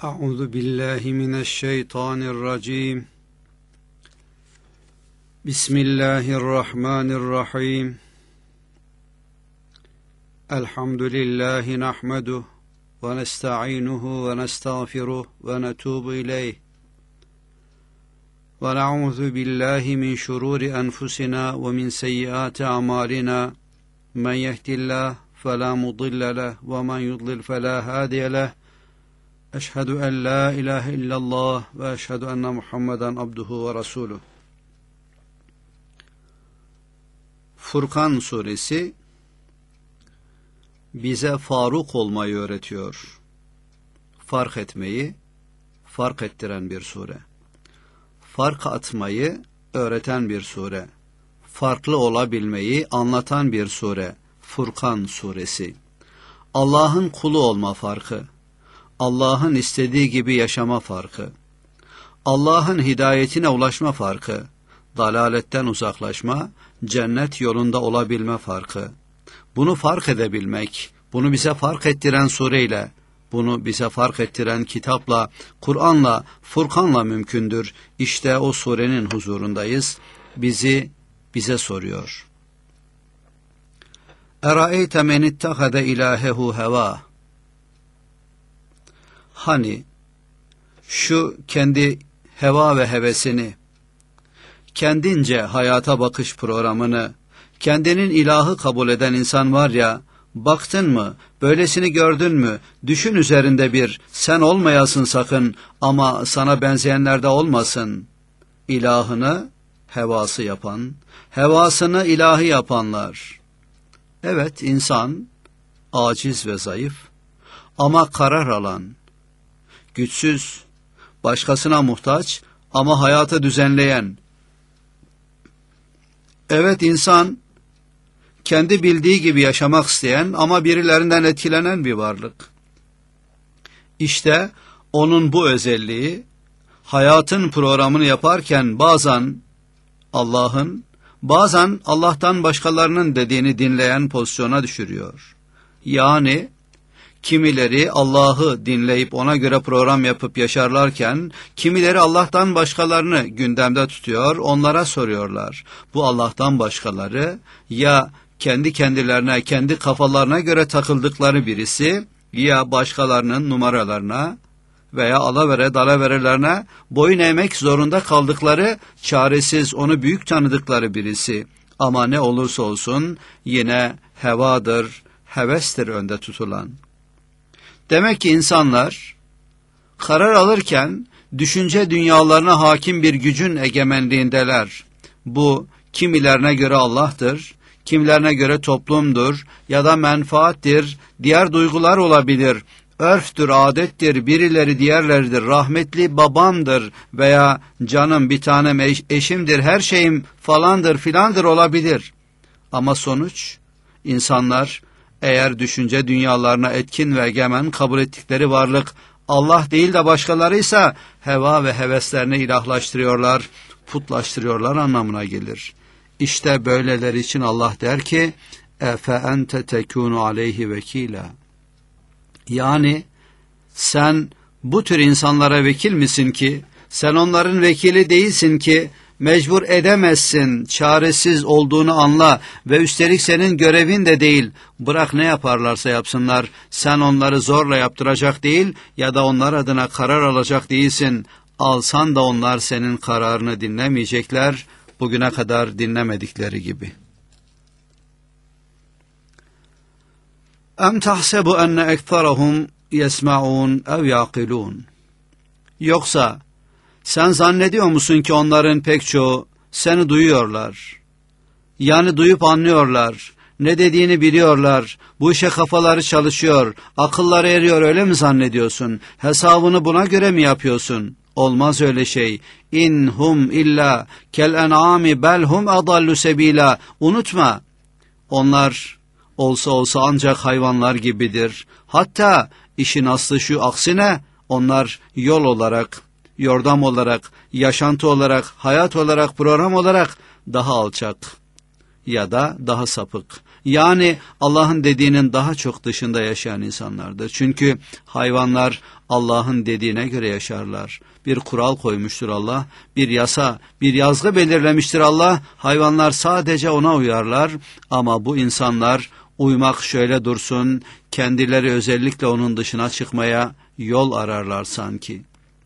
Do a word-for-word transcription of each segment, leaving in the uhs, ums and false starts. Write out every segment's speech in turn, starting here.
أعوذ بالله من الشيطان الرجيم بسم الله الرحمن الرحيم الحمد لله نحمده ونستعينه ونستغفره ونتوب إليه ونعوذ بالله من شرور أنفسنا ومن سيئات أعمالنا من يهد الله فلا مضل له ومن يضلل فلا هادي له أشهد أن لا إله إلا الله وأشهد أن محمدا عبده ورسوله. Furkan suresi bize Faruk olmayı öğretiyor. Fark etmeyi, fark ettiren bir sure. Fark atmayı öğreten bir sure. Farklı olabilmeyi anlatan bir sure. Furkan suresi. Allah'ın kulu olma farkı. Allah'ın istediği gibi yaşama farkı, Allah'ın hidayetine ulaşma farkı, dalaletten uzaklaşma, cennet yolunda olabilme farkı. Bunu fark edebilmek, bunu bize fark ettiren sureyle, bunu bize fark ettiren kitapla, Kur'an'la, Furkan'la mümkündür. İşte o surenin huzurundayız. Bizi bize soruyor. Eraeyte men ittehade ilahehu heva. Hani şu kendi heva ve hevesini, kendince hayata bakış programını, kendinin ilahı kabul eden insan var ya, baktın mı, böylesini gördün mü, düşün üzerinde bir, sen olmayasın sakın ama sana benzeyenler de olmasın. İlahını hevası yapan, hevasını ilahı yapanlar. Evet, insan aciz ve zayıf ama karar alan, güçsüz, başkasına muhtaç ama hayatı düzenleyen. Evet, insan kendi bildiği gibi yaşamak isteyen ama birilerinden etkilenen bir varlık. İşte onun bu özelliği hayatın programını yaparken bazen Allah'ın, bazen Allah'tan başkalarının dediğini dinleyen pozisyona düşürüyor. Yani kimileri Allah'ı dinleyip ona göre program yapıp yaşarlarken, kimileri Allah'tan başkalarını gündemde tutuyor, onlara soruyorlar. Bu Allah'tan başkaları ya kendi kendilerine, kendi kafalarına göre takıldıkları birisi, ya başkalarının numaralarına veya alavere dalaverelerine boyun eğmek zorunda kaldıkları, çaresiz onu büyük tanıdıkları birisi. Ama ne olursa olsun yine hevadır, hevestir önde tutulan. Demek ki insanlar karar alırken düşünce dünyalarına hakim bir gücün egemenliğindeler. Bu kimilerine göre Allah'tır, kimilerine göre toplumdur ya da menfaattir, diğer duygular olabilir, örftür, adettir, birileri diğerleridir, rahmetli babamdır veya canım bir tanem eş, eşimdir, her şeyim falandır filandır olabilir. Ama sonuç, insanlar eğer düşünce dünyalarına etkin ve egemen kabul ettikleri varlık Allah değil de başkalarıysa heva ve heveslerini ilahlaştırıyorlar, putlaştırıyorlar anlamına gelir. İşte böyleler için Allah der ki efe ente tekunu aleyhi vekila. Yani sen bu tür insanlara vekil misin ki, sen onların vekili değilsin ki, mecbur edemezsin, çaresiz olduğunu anla ve üstelik senin görevin de değil. Bırak ne yaparlarsa yapsınlar, sen onları zorla yaptıracak değil ya da onlar adına karar alacak değilsin. Alsan da onlar senin kararını dinlemeyecekler, bugüne kadar dinlemedikleri gibi. Em tahsebu enne ektarahum yesma'un ev yaqilun. Yoksa sen zannediyor musun ki onların pek çoğu seni duyuyorlar? Yani duyup anlıyorlar, ne dediğini biliyorlar, bu işe kafaları çalışıyor, akılları eriyor öyle mi zannediyorsun? Hesabını buna göre mi yapıyorsun? Olmaz öyle şey. İn hum illa kel en'ami bel hum adallu sebila. Unutma, onlar olsa olsa ancak hayvanlar gibidir. Hatta işin aslı şu, aksine onlar yol olarak, yordam olarak, yaşantı olarak, hayat olarak, program olarak daha alçak ya da daha sapık Yani Allah'ın dediğinin daha çok dışında yaşayan insanlardır. Çünkü hayvanlar Allah'ın dediğine göre yaşarlar. Bir kural koymuştur Allah, bir yasa, bir yazgı belirlemiştir Allah. Hayvanlar sadece ona uyarlar ama bu insanlar uymak şöyle dursun, kendileri özellikle onun dışına çıkmaya yol ararlar sanki.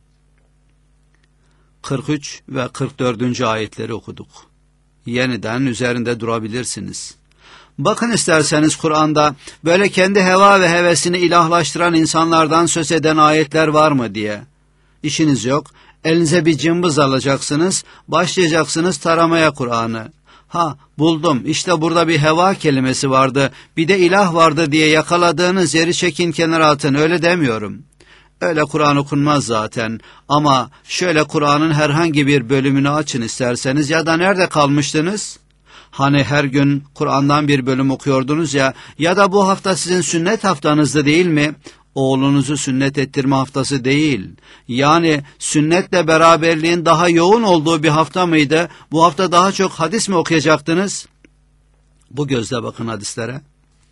kırk üç ve kırk dördüncü ayetleri okuduk. Yeniden üzerinde durabilirsiniz. Bakın isterseniz Kur'an'da böyle kendi heva ve hevesini ilahlaştıran insanlardan söz eden ayetler var mı diye. İşiniz yok, elinize bir cımbız alacaksınız, başlayacaksınız taramaya Kur'an'ı. Ha buldum, işte burada bir heva kelimesi vardı, bir de ilah vardı diye yakaladığınız yeri çekin kenara atın, öyle demiyorum. Öyle Kur'an okunmaz zaten ama şöyle Kur'an'ın herhangi bir bölümünü açın isterseniz ya da nerede kalmıştınız? Hani her gün Kur'an'dan bir bölüm okuyordunuz ya ya da bu hafta sizin sünnet haftanızdı değil mi? Oğlunuzu sünnet ettirme haftası değil. Yani sünnetle beraberliğin daha yoğun olduğu bir hafta mıydı? Bu hafta daha çok hadis mi okuyacaktınız? Bu gözle bakın hadislere.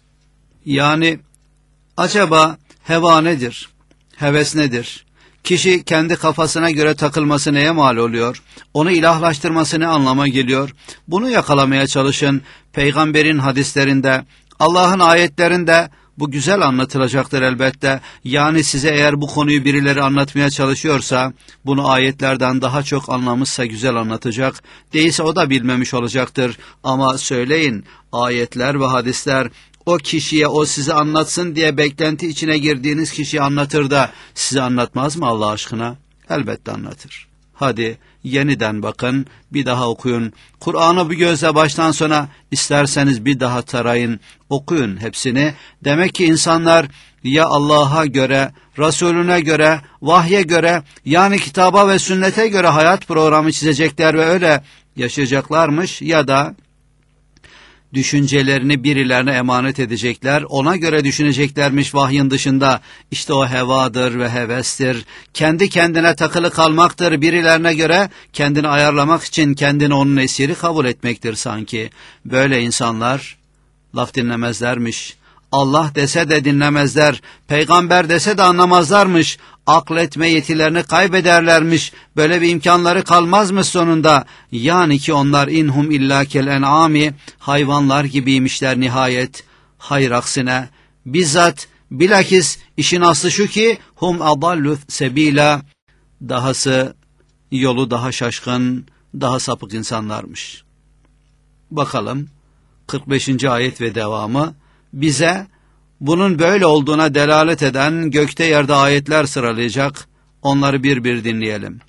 Yani acaba heva nedir? Heves nedir? Kişi kendi kafasına göre takılması neye mal oluyor? Onu ilahlaştırması ne anlama geliyor? Bunu yakalamaya çalışın. Peygamberin hadislerinde, Allah'ın ayetlerinde bu güzel anlatılacaktır elbette. Yani size eğer bu konuyu birileri anlatmaya çalışıyorsa, bunu ayetlerden daha çok anlamışsa güzel anlatacak. Değilse o da bilmemiş olacaktır. Ama söyleyin, ayetler ve hadisler o kişiye, o size anlatsın diye beklenti içine girdiğiniz kişiye anlatır da size anlatmaz mı Allah aşkına? Elbette anlatır. Hadi yeniden bakın, bir daha okuyun. Kur'an'ı bu gözle baştan sona isterseniz bir daha tarayın, okuyun hepsini. Demek ki insanlar ya Allah'a göre, Resulüne göre, vahye göre yani kitaba ve sünnete göre hayat programı çizecekler ve öyle yaşayacaklarmış ya da düşüncelerini birilerine emanet edecekler, ona göre düşüneceklermiş vahyin dışında. İşte o hevadır ve hevestir. Kendi kendine takılı kalmaktır birilerine göre, kendini ayarlamak için kendini onun esiri kabul etmektir sanki. Böyle insanlar laf dinlemezlermiş. Allah dese de dinlemezler, peygamber dese de anlamazlarmış, akletme yetilerini kaybederlermiş, böyle bir imkanları kalmazmış sonunda. Yani ki onlar inhum illa kel en'ami, hayvanlar gibiymişler nihayet. Hayır aksine, bizzat bilakis işin aslı şu ki, hum adallu sebila, dahası yolu daha şaşkın, daha sapık insanlarmış. Bakalım, kırk beşinci ayet ve devamı, bize bunun böyle olduğuna delalet eden gökte yerde ayetler sıralayacak. Onları bir bir dinleyelim.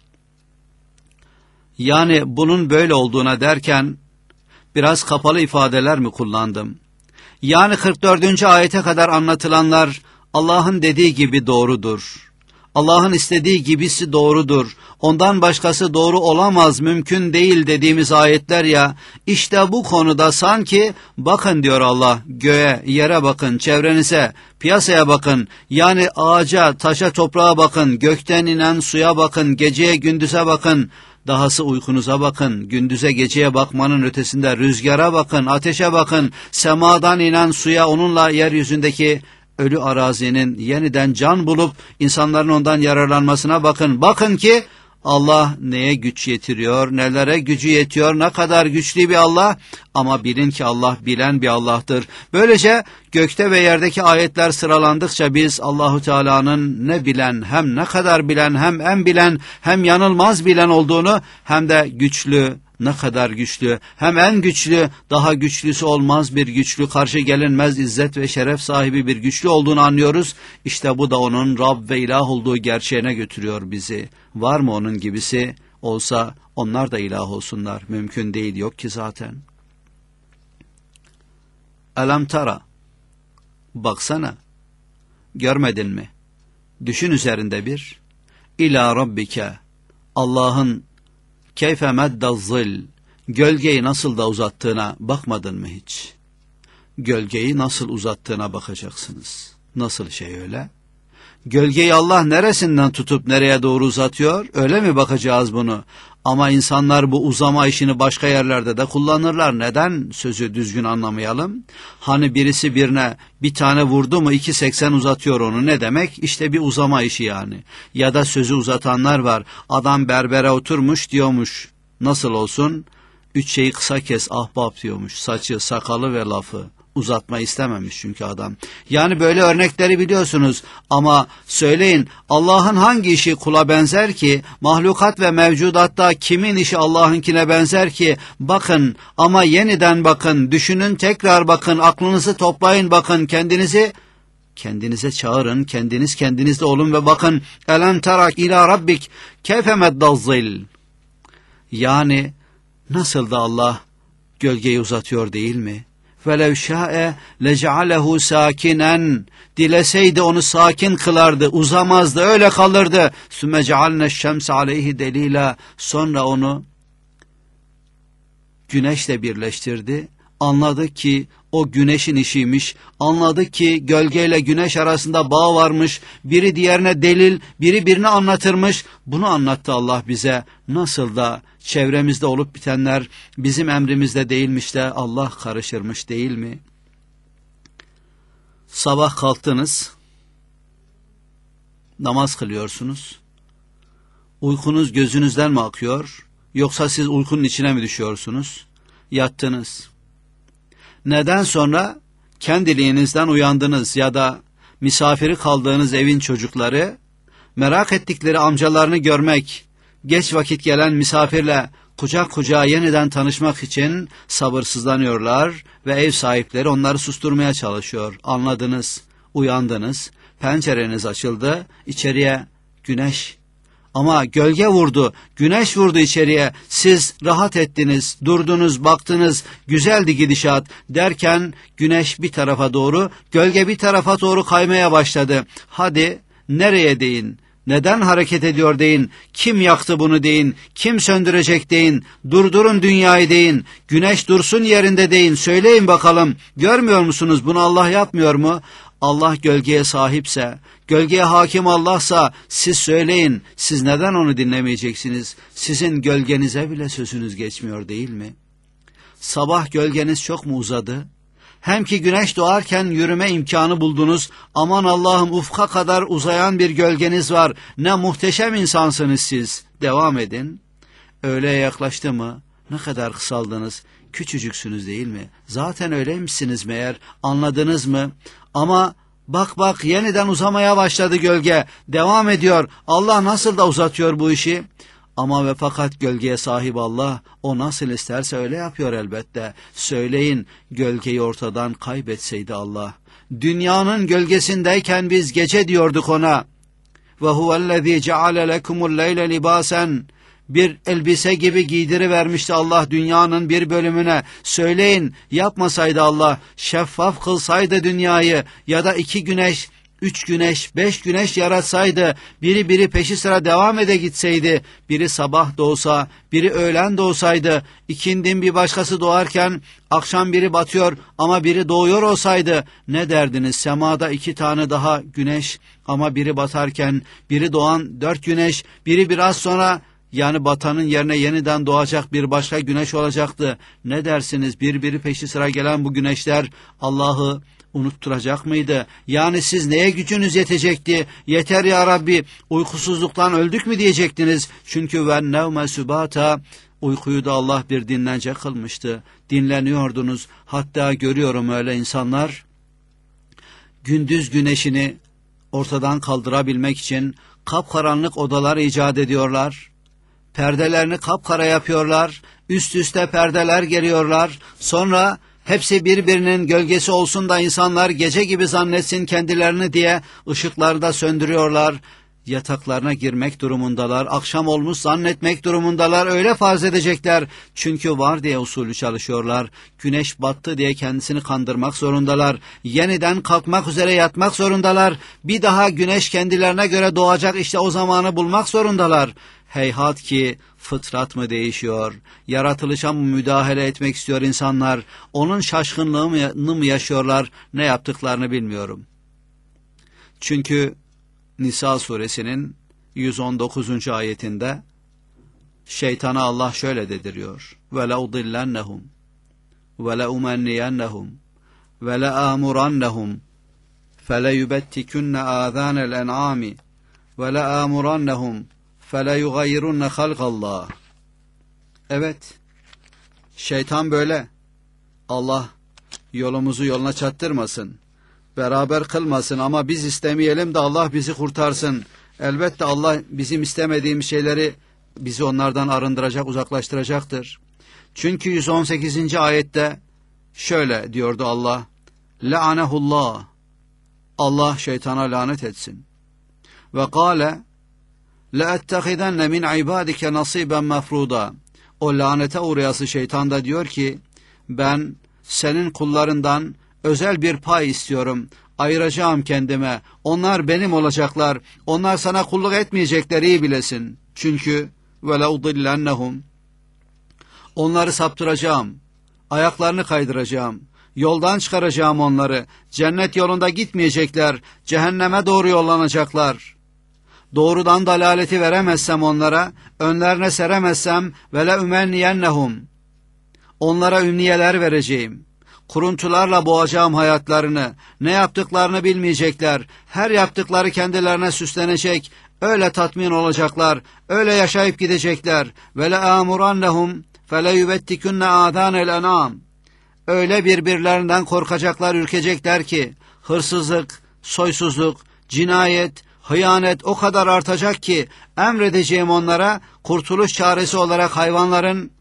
Yani bunun böyle olduğuna derken biraz kapalı ifadeler mi kullandım? Yani kırk dördüncü ayete kadar anlatılanlar Allah'ın dediği gibi doğrudur. Allah'ın istediği gibisi doğrudur. Ondan başkası doğru olamaz, mümkün değil dediğimiz ayetler ya, işte bu konuda sanki bakın diyor Allah, göğe, yere bakın, çevrenize, piyasaya bakın, yani ağaca, taşa, toprağa bakın, gökten inen suya bakın, geceye, gündüze bakın, dahası uykunuza bakın, gündüze geceye bakmanın ötesinde rüzgara bakın, ateşe bakın, semadan inen suya, onunla yeryüzündeki ölü arazinin yeniden can bulup insanların ondan yararlanmasına bakın. Bakın ki Allah neye güç yetiriyor, nelere gücü yetiyor, ne kadar güçlü bir Allah, ama bilin ki Allah bilen bir Allah'tır. Böylece gökte ve yerdeki ayetler sıralandıkça biz Allahu Teala'nın ne bilen, hem ne kadar bilen, hem en bilen, hem yanılmaz bilen olduğunu, hem de güçlü, ne kadar güçlü, hem en güçlü, daha güçlüsü olmaz bir güçlü, karşı gelinmez izzet ve şeref sahibi bir güçlü olduğunu anlıyoruz. İşte bu da onun Rab ve ilah olduğu gerçeğine götürüyor bizi. Var mı onun gibisi? Olsa onlar da ilah olsunlar. Mümkün değil, yok ki zaten. Elem tara, baksana, görmedin mi? Düşün üzerinde bir. İlâ rabbike, Allah'ın keyfe meddezzil, gölgeyi nasıl da uzattığına bakmadın mı hiç? Gölgeyi nasıl uzattığına bakacaksınız. Nasıl şey öyle? Gölgeyi Allah neresinden tutup nereye doğru uzatıyor? Öyle mi bakacağız bunu? Ama insanlar bu uzama işini başka yerlerde de kullanırlar. Neden sözü düzgün anlamayalım? Hani birisi birine bir tane vurdu mu iki seksen uzatıyor onu. Ne demek? İşte bir uzama işi yani. Ya da sözü uzatanlar var. Adam berbere oturmuş diyormuş. Nasıl olsun? Üç şeyi kısa kes ahbap diyormuş. Saçı, sakalı ve lafı. Uzatma istememiş çünkü adam. Yani böyle örnekleri biliyorsunuz ama söyleyin, Allah'ın hangi işi kula benzer ki? Mahlukat ve mevcudatta kimin işi Allah'ınkine benzer ki? Bakın ama yeniden bakın, düşünün, tekrar bakın, aklınızı toplayın, bakın kendinizi kendinize çağırın, kendiniz kendinizde olun ve bakın. Elem terak ila rabbik keyfe meddazzil. Yani nasıl da Allah gölgeyi uzatıyor değil mi? وَلَوْ شَاءَ لَجَعَلَهُ سَاكِنًا. Dileseydi onu sakin kılardı, uzamazdı, öyle kalırdı. ثُمَّ جَعَلْنَا الشَّمْسَ عَلَيْهِ دَلِيلًا. Sonra onu güneşle birleştirdi. Anladı ki o güneşin işiymiş. Anladı ki gölgeyle güneş arasında bağ varmış. Biri diğerine delil, biri birini anlatırmış. Bunu anlattı Allah bize. Nasıl da çevremizde olup bitenler bizim emrimizde değilmiş de Allah karışırmış değil mi? Sabah kalktınız, namaz kılıyorsunuz. Uykunuz gözünüzden mi akıyor? Yoksa siz uykunun içine mi düşüyorsunuz? Yattınız. Neden sonra kendiliğinizden uyandınız ya da misafiri kaldığınız evin çocukları merak ettikleri amcalarını görmek, geç vakit gelen misafirle kucak kucağa yeniden tanışmak için sabırsızlanıyorlar ve ev sahipleri onları susturmaya çalışıyor. Anladınız, uyandınız, pencereniz açıldı, içeriye güneş. Ama gölge vurdu, güneş vurdu içeriye, siz rahat ettiniz, durdunuz, baktınız, güzeldi gidişat derken güneş bir tarafa doğru, gölge bir tarafa doğru kaymaya başladı. Hadi nereye deyin, neden hareket ediyor deyin, kim yaktı bunu deyin, kim söndürecek deyin, durdurun dünyayı deyin, güneş dursun yerinde deyin, söyleyin bakalım, görmüyor musunuz bunu Allah yapmıyor mu? Allah gölgeye sahipse, gölgeye hakim Allah'sa siz söyleyin, siz neden onu dinlemeyeceksiniz? Sizin gölgenize bile sözünüz geçmiyor değil mi? Sabah gölgeniz çok mu uzadı? Hem ki güneş doğarken yürüme imkanı buldunuz, aman Allah'ım ufka kadar uzayan bir gölgeniz var, ne muhteşem insansınız siz, devam edin. Öğleye yaklaştı mı, ne kadar kısaldınız, küçücüksünüz değil mi? Zaten öyleymişsiniz meğer, anladınız mı? Ama bak bak yeniden uzamaya başladı gölge, devam ediyor. Allah nasıl da uzatıyor bu işi. Ama ve fakat gölgeye sahip Allah, o nasıl isterse öyle yapıyor elbette. Söyleyin, gölgeyi ortadan kaybetseydi Allah. Dünyanın gölgesindeyken biz gece diyorduk ona. Ve huvellezî ceale lekumul leyle libâsen. Bir elbise gibi giydirivermişti Allah dünyanın bir bölümüne. Söyleyin, yapmasaydı Allah, şeffaf kılsaydı dünyayı ya da iki güneş, üç güneş, beş güneş yaratsaydı, biri biri peşi sıra devam ede gitseydi, biri sabah doğsa, biri öğlen doğsaydı, ikindin bir başkası doğarken akşam biri batıyor ama biri doğuyor olsaydı, ne derdiniz? Semada iki tane daha güneş ama biri batarken biri doğan dört güneş, biri biraz sonra, yani batanın yerine yeniden doğacak bir başka güneş olacaktı. Ne dersiniz? Birbiri peşi sıra gelen bu güneşler Allah'ı unutturacak mıydı? Yani siz neye gücünüz yetecekti? Yeter ya Rabbi, uykusuzluktan öldük mü diyecektiniz? Çünkü ve nevme sübata, uykuyu da Allah bir dinlence kılmıştı. Dinleniyordunuz. Hatta görüyorum öyle insanlar, gündüz güneşini ortadan kaldırabilmek için kapkaranlık odalar icat ediyorlar. Perdelerini kapkara yapıyorlar, üst üste perdeler geriyorlar, sonra hepsi birbirinin gölgesi olsun da insanlar gece gibi zannetsin kendilerini diye ışıkları da söndürüyorlar. Yataklarına girmek durumundalar, akşam olmuş zannetmek durumundalar, öyle farz edecekler. Çünkü var diye usulü çalışıyorlar, güneş battı diye kendisini kandırmak zorundalar, yeniden kalkmak üzere yatmak zorundalar, bir daha güneş kendilerine göre doğacak işte o zamanı bulmak zorundalar. Heyhat ki fıtrat mı değişiyor, yaratılışa mı müdahale etmek istiyor insanlar, onun şaşkınlığını mı yaşıyorlar, ne yaptıklarını bilmiyorum. Çünkü Nisa suresinin yüz on dokuzuncu ayetinde şeytana Allah şöyle dediriyor. Ve la udillennehum ve la umenniyennehum ve la amurannehum fe le yubettikunne âzânel en'âmi ve la amurannehum fe le yugayyirunne halkallah. Evet, şeytan böyle. Allah yolumuzu yoluna çattırmasın, beraber kılmasın ama biz istemeyelim de Allah bizi kurtarsın. Elbette Allah bizim istemediğimiz şeyleri bizi onlardan arındıracak, uzaklaştıracaktır. Çünkü yüz on sekizinci ayette şöyle diyordu Allah: La'anehullah, Allah şeytana lanet etsin. Ve kâle le'ettehidenne min ibadike nasiben mefruda. O lanete uğrayası şeytan da diyor ki, ben senin kullarından özel bir pay istiyorum, ayıracağım kendime, onlar benim olacaklar, onlar sana kulluk etmeyecekler, iyi bilesin. Çünkü ve leudillennehum, onları saptıracağım, ayaklarını kaydıracağım, yoldan çıkaracağım onları, cennet yolunda gitmeyecekler, cehenneme doğru yollanacaklar. Doğrudan dalaleti veremezsem onlara, önlerine seremezsem ve le ümenniyennehum, onlara ümniyeler vereceğim. Kuruntularla boğacağım hayatlarını, ne yaptıklarını bilmeyecekler, her yaptıkları kendilerine süslenecek, öyle tatmin olacaklar, öyle yaşayıp gidecekler. Ve le amurannehum fe le yubettikunne âzânel en'âm, öyle birbirlerinden korkacaklar, ürkecekler ki, hırsızlık, soysuzluk, cinayet, hıyanet o kadar artacak ki, emredeceğim onlara, kurtuluş çaresi olarak hayvanların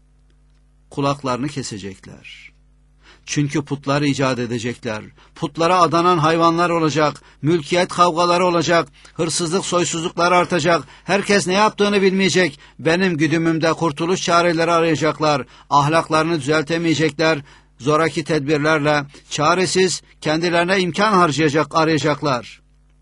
kulaklarını kesecekler. Çünkü putlar icat edecekler. Putlara adanan hayvanlar olacak, mülkiyet kavgaları olacak, hırsızlık, soysuzluklar artacak. Herkes ne yaptığını bilmeyecek. Benim güdümümde kurtuluş çareleri arayacaklar. Ahlaklarını düzeltemeyecekler. Zoraki tedbirlerle çaresiz kendilerine imkan harcayacak, arayacaklar.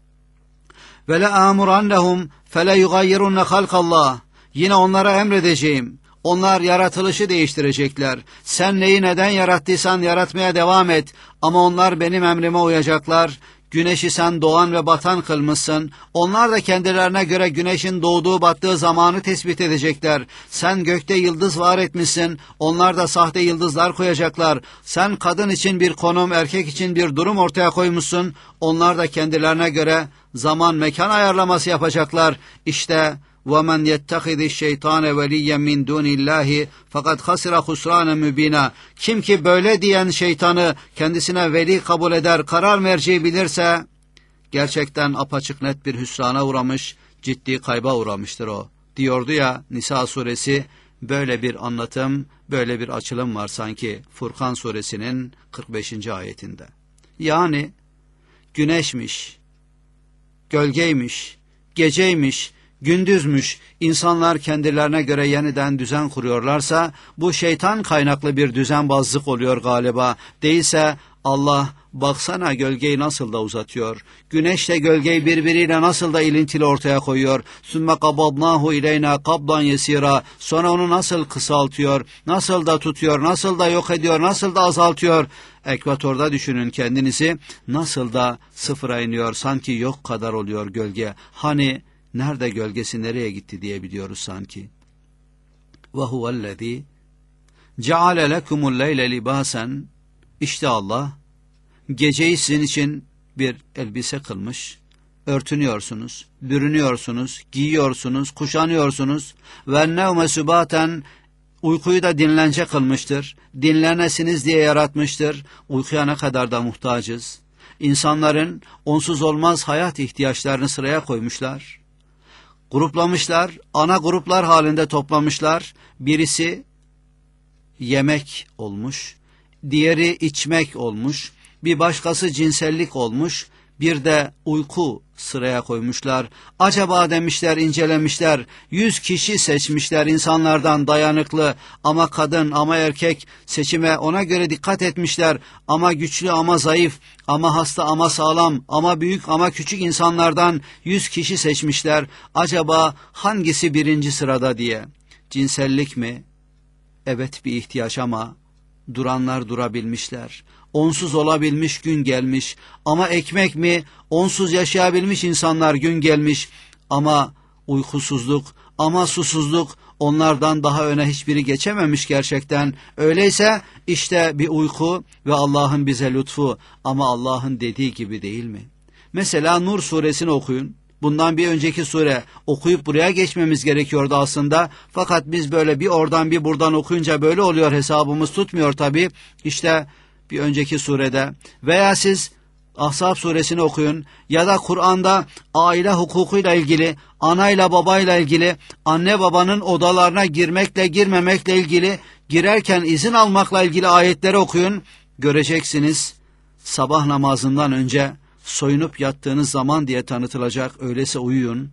Ve le amurannehum fe le yugayyirunne halkallah. Yine onlara emredeceğim. Onlar yaratılışı değiştirecekler. Sen neyi neden yarattıysan yaratmaya devam et. Ama onlar benim emrime uyacaklar. Güneşi sen doğan ve batan kılmışsın. Onlar da kendilerine göre güneşin doğduğu battığı zamanı tespit edecekler. Sen gökte yıldız var etmişsin. Onlar da sahte yıldızlar koyacaklar. Sen kadın için bir konum, erkek için bir durum ortaya koymuşsun. Onlar da kendilerine göre zaman mekan ayarlaması yapacaklar. İşte وَمَنْ يَتَّخِذِ الشَّيْطَانَ وَلِيًّا مِنْ دُونِ اللّٰهِ فَقَدْ خَسِرَ خُسْرَانًا مُب۪ينًا. Kim ki böyle diyen şeytanı kendisine veli kabul eder, karar merci bilirse, gerçekten apaçık net bir hüsrana uğramış, ciddi kayba uğramıştır o. Diyordu ya Nisa suresi, böyle bir anlatım, böyle bir açılım var sanki Furkan suresinin kırk beşinci ayetinde. Yani güneşmiş, gölgeymiş, geceymiş, gündüzmüş, insanlar kendilerine göre yeniden düzen kuruyorlarsa, bu şeytan kaynaklı bir düzenbazlık oluyor galiba. Değilse Allah, baksana gölgeyi nasıl da uzatıyor, güneşle gölgeyi birbiriyle nasıl da ilintili ortaya koyuyor. Sümme kabadnahu ileyna kabdan yesira, sonra onu nasıl kısaltıyor, nasıl da tutuyor, nasıl da yok ediyor, nasıl da azaltıyor. Ekvatorda düşünün kendinizi, nasıl da sıfıra iniyor, sanki yok kadar oluyor gölge. Hani nerede gölgesi, nereye gitti diye biliyoruz sanki. Ve huvellezî ceale lekumul leyle libâsen. İşte Allah geceyi sizin için bir elbise kılmış. Örtünüyorsunuz, bürünüyorsunuz, giyiyorsunuz, kuşanıyorsunuz. Ve nevme sübâten, uykuyu da dinlence kılmıştır. Dinlenesiniz diye yaratmıştır. Uykuya ne kadar da muhtacız. İnsanların onsuz olmaz hayat ihtiyaçlarını sıraya koymuşlar. Gruplamışlar, ana gruplar halinde toplamışlar. Birisi yemek olmuş, diğeri içmek olmuş, bir başkası cinsellik olmuş, bir de uyku sıraya koymuşlar. Acaba demişler, incelemişler, yüz kişi seçmişler insanlardan dayanıklı, ama kadın ama erkek, seçime ona göre dikkat etmişler. Ama güçlü ama zayıf, ama hasta ama sağlam, ama büyük ama küçük insanlardan yüz kişi seçmişler. Acaba hangisi birinci sırada diye. Cinsellik mi? Evet, bir ihtiyaç ama duranlar durabilmişler. Onsuz olabilmiş gün gelmiş. Ama ekmek mi? Onsuz yaşayabilmiş insanlar gün gelmiş. Ama uykusuzluk, ama susuzluk onlardan daha öne hiçbiri geçememiş gerçekten. Öyleyse işte bir uyku ve Allah'ın bize lütfu, ama Allah'ın dediği gibi değil mi? Mesela Nur suresini okuyun. Bundan bir önceki sure okuyup buraya geçmemiz gerekiyordu aslında. Fakat biz böyle bir oradan bir buradan okuyunca böyle oluyor, hesabımız tutmuyor tabii. İşte bir önceki surede veya siz Ahzab suresini okuyun ya da Kur'an'da aile hukukuyla ilgili, anayla babayla ilgili, anne babanın odalarına girmekle girmemekle ilgili, girerken izin almakla ilgili ayetleri okuyun. Göreceksiniz sabah namazından önce soyunup yattığınız zaman diye tanıtılacak, öyleyse uyuyun.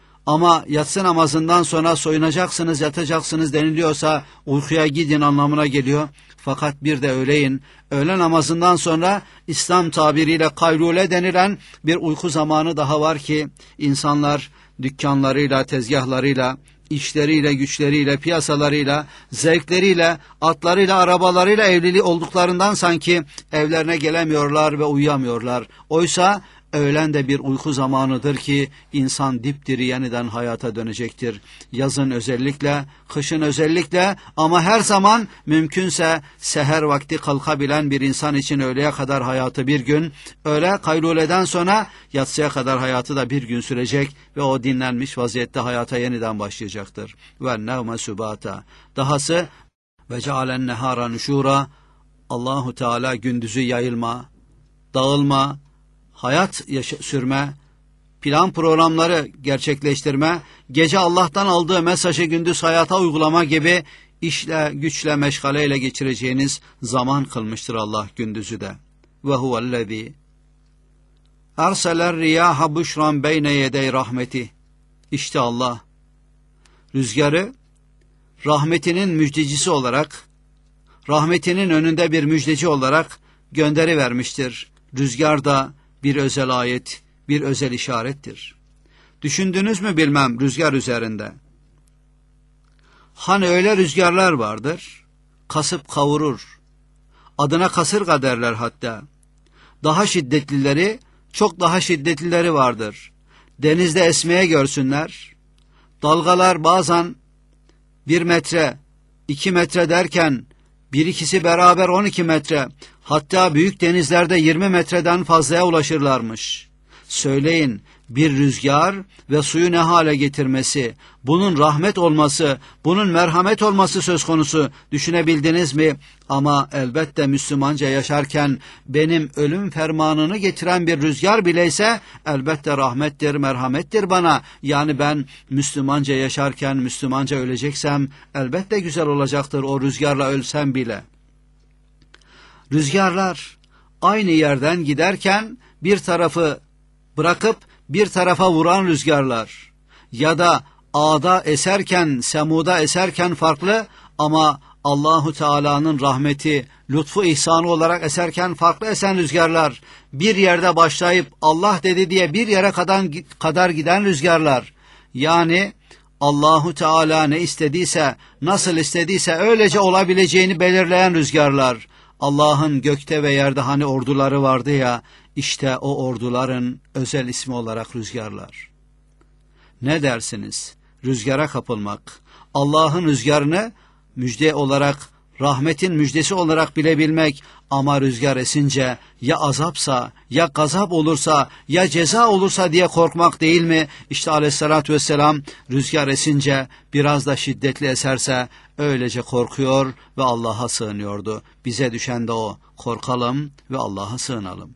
Ama yatsı namazından sonra soyunacaksınız, yatacaksınız deniliyorsa uykuya gidin anlamına geliyor. Fakat bir de öğleyin, öğle namazından sonra İslam tabiriyle kaylule denilen bir uyku zamanı daha var ki insanlar dükkanlarıyla, tezgahlarıyla, işleriyle, güçleriyle, piyasalarıyla, zevkleriyle, atlarıyla, arabalarıyla evliliği olduklarından sanki evlerine gelemiyorlar ve uyuyamıyorlar. Oysa öğlen de bir uyku zamanıdır ki insan dipdiri yeniden hayata dönecektir. Yazın özellikle, kışın özellikle, ama her zaman mümkünse seher vakti kalkabilen bir insan için öğleye kadar hayatı bir gün, öğle kayluleden sonra yatsıya kadar hayatı da bir gün sürecek ve o dinlenmiş vaziyette hayata yeniden başlayacaktır. Ve nevme subata. Dahası ve cealen nehara nuşura. Allahu Teala gündüzü yayılma, dağılma, hayat sürme, plan programları gerçekleştirme, gece Allah'tan aldığı mesajı gündüz hayata uygulama gibi işle, güçle, meşgaleyle geçireceğiniz zaman kılmıştır Allah gündüzü de. Ve huvellezî erseler riyaha buşran beyne yedey rahmeti. İşte Allah rüzgarı rahmetinin müjdecisi olarak, rahmetinin önünde bir müjdeci olarak gönderi vermiştir. Rüzgar da bir özel ayet, bir özel işarettir. Düşündünüz mü bilmem rüzgar üzerinde? Hani öyle rüzgarlar vardır, kasıp kavurur. Adına kasırga derler hatta. Daha şiddetlileri, çok daha şiddetlileri vardır. Denizde esmeye görsünler. Dalgalar bazen bir metre, iki metre derken bir ikisi beraber on iki metre, hatta büyük denizlerde yirmi metreden fazlaya ulaşırlarmış. Söyleyin, bir rüzgar ve suyu ne hale getirmesi, bunun rahmet olması, bunun merhamet olması söz konusu, düşünebildiniz mi? Ama elbette Müslümanca yaşarken benim ölüm fermanını getiren bir rüzgar bileyse elbette rahmettir, merhamettir bana. Yani ben Müslümanca yaşarken Müslümanca öleceksem elbette güzel olacaktır o rüzgarla ölsem bile. Rüzgarlar aynı yerden giderken bir tarafı bırakıp bir tarafa vuran rüzgarlar ya da A'da eserken, Semud'a eserken farklı, ama Allahu Teala'nın rahmeti, lütfu, ihsanı olarak eserken farklı esen rüzgarlar, bir yerde başlayıp Allah dedi diye bir yere kadar, kadar giden rüzgarlar. Yani Allahu Teala ne istediyse, nasıl istediyse öylece olabileceğini belirleyen rüzgarlar. Allah'ın gökte ve yerde hani orduları vardı ya, işte o orduların özel ismi olarak rüzgarlar. Ne dersiniz? Rüzgara kapılmak, Allah'ın rüzgarını müjde olarak, rahmetin müjdesi olarak bilebilmek, ama rüzgar esince ya azapsa, ya gazap olursa, ya ceza olursa diye korkmak değil mi? İşte aleyhissalatü vesselam rüzgar esince biraz da şiddetli eserse öylece korkuyor ve Allah'a sığınıyordu. Bize düşen de o, korkalım ve Allah'a sığınalım.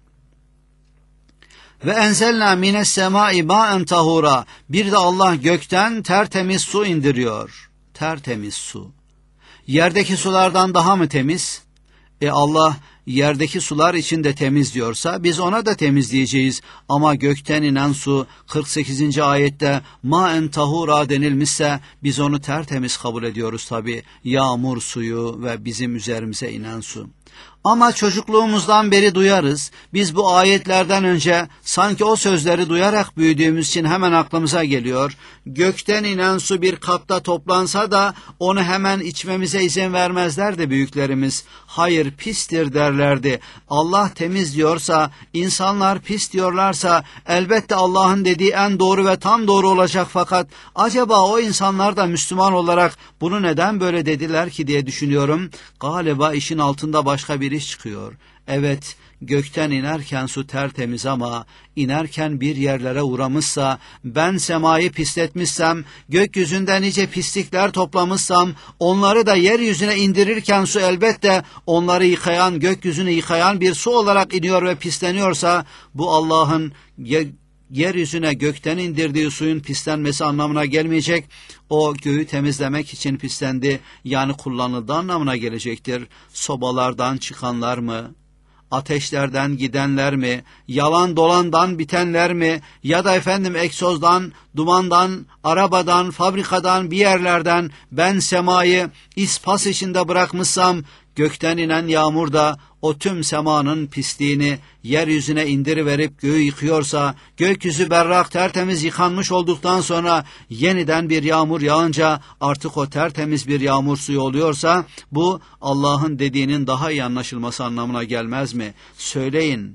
Ve enzelna mines semai ma'en tahura. Bir de Allah gökten tertemiz su indiriyor. Tertemiz su. Yerdeki sulardan daha mı temiz? E Allah yerdeki sular için de temiz diyorsa biz ona da temiz diyeceğiz. Ama gökten inen su kırk sekizinci ayette ma'en tahura denilmişse biz onu tertemiz kabul ediyoruz tabi. Yağmur suyu ve bizim üzerimize inen su. Ama çocukluğumuzdan beri duyarız. Biz bu ayetlerden önce sanki o sözleri duyarak büyüdüğümüz için hemen aklımıza geliyor. Gökten inen su bir kapta toplansa da onu hemen içmemize izin vermezlerdi büyüklerimiz. Hayır, pistir derlerdi. Allah temiz diyorsa, insanlar pis diyorlarsa elbette Allah'ın dediği en doğru ve tam doğru olacak, fakat acaba o insanlar da Müslüman olarak bunu neden böyle dediler ki diye düşünüyorum. Galiba işin altında başka bir iş çıkıyor. Evet, gökten inerken su tertemiz ama inerken bir yerlere uğramışsa, ben semayı pisletmişsem, gökyüzünde nice pislikler toplamışsam, onları da yeryüzüne indirirken su elbette onları yıkayan, gökyüzünü yıkayan bir su olarak iniyor ve pisleniyorsa, bu Allah'ın yeryüzüne gökten indirdiği suyun pislenmesi anlamına gelmeyecek. O göğü temizlemek için pislendi, yani kullanıldığı anlamına gelecektir. Sobalardan çıkanlar mı? Ateşlerden gidenler mi? Yalan dolandan bitenler mi? Ya da efendim egzozdan, dumandan, arabadan, fabrikadan, bir yerlerden ben semayı ispas içinde bırakmışsam, gökten inen yağmur da o tüm semanın pisliğini yeryüzüne indiriverip göğü yıkıyorsa, gökyüzü berrak tertemiz yıkanmış olduktan sonra yeniden bir yağmur yağınca artık o tertemiz bir yağmur suyu oluyorsa, bu Allah'ın dediğinin daha iyi anlaşılması anlamına gelmez mi? Söyleyin,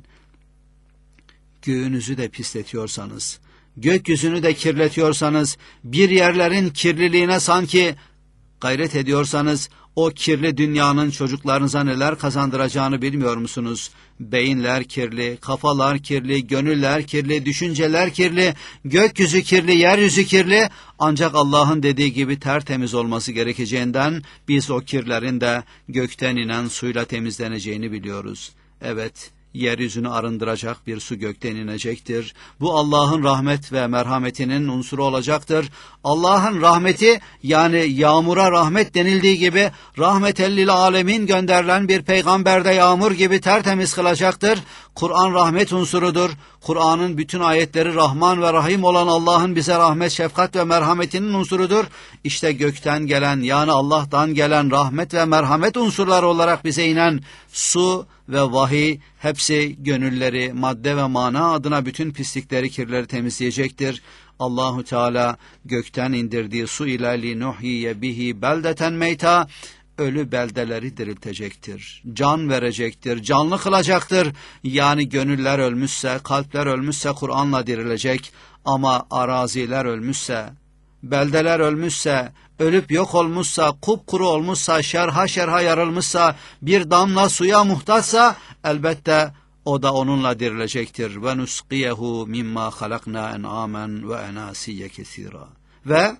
göğünüzü de pisletiyorsanız, gökyüzünü de kirletiyorsanız, bir yerlerin kirliliğine sanki gayret ediyorsanız, o kirli dünyanın çocuklarınıza neler kazandıracağını bilmiyor musunuz? Beyinler kirli, kafalar kirli, gönüller kirli, düşünceler kirli, gökyüzü kirli, yeryüzü kirli. Ancak Allah'ın dediği gibi tertemiz olması gerekeceğinden biz o kirlerin de gökten inen suyla temizleneceğini biliyoruz. Evet, yeryüzünü arındıracak bir su gökten inecektir. Bu Allah'ın rahmet ve merhametinin unsuru olacaktır. Allah'ın rahmeti, yani yağmura rahmet denildiği gibi, rahmetellil alemin gönderilen bir peygamberde yağmur gibi tertemiz kılacaktır. Kur'an rahmet unsurudur. Kur'an'ın bütün ayetleri Rahman ve Rahim olan Allah'ın bize rahmet, şefkat ve merhametinin unsurudur. İşte gökten gelen, yani Allah'tan gelen rahmet ve merhamet unsurları olarak bize inen su ve vahiy, hepsi gönülleri, madde ve mana adına bütün pislikleri, kirleri temizleyecektir. Allahu Teala gökten indirdiği su ile linuhyiye bihi beldeten meyta, ölü beldeleri diriltecektir. Can verecektir, canlı kılacaktır. Yani gönüller ölmüşse, kalpler ölmüşse Kur'an'la dirilecek, ama araziler ölmüşse, beldeler ölmüşse, ölüp yok olmuşsa, kupkuru olmuşsa, şerha şerha yarılmışsa, bir damla suya muhtaçsa, elbette o da onunla dirilecektir. Ve nusqiyehu mimma halakna en'amen ve enasiye kesira. Ve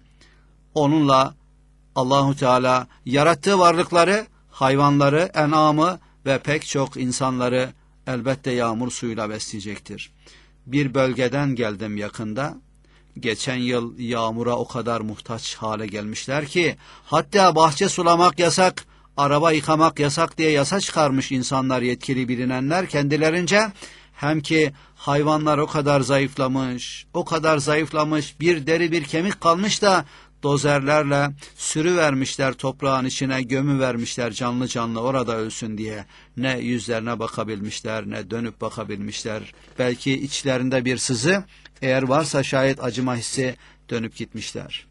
onunla Allahu Teala yarattığı varlıkları, hayvanları, en'amı ve pek çok insanları elbette yağmur suyuyla besleyecektir. Bir bölgeden geldim yakında. Geçen yıl yağmura o kadar muhtaç hale gelmişler ki, hatta bahçe sulamak yasak, araba yıkamak yasak diye yasa çıkarmış insanlar, yetkili bilinenler kendilerince. Hem ki hayvanlar o kadar zayıflamış, o kadar zayıflamış, bir deri bir kemik kalmış da dozerlerle sürüvermişler toprağın içine, gömü vermişler canlı canlı orada ölsün diye. Ne yüzlerine bakabilmişler, ne dönüp bakabilmişler. Belki içlerinde bir sızı, eğer varsa şayet acıma hissi, dönüp gitmişler.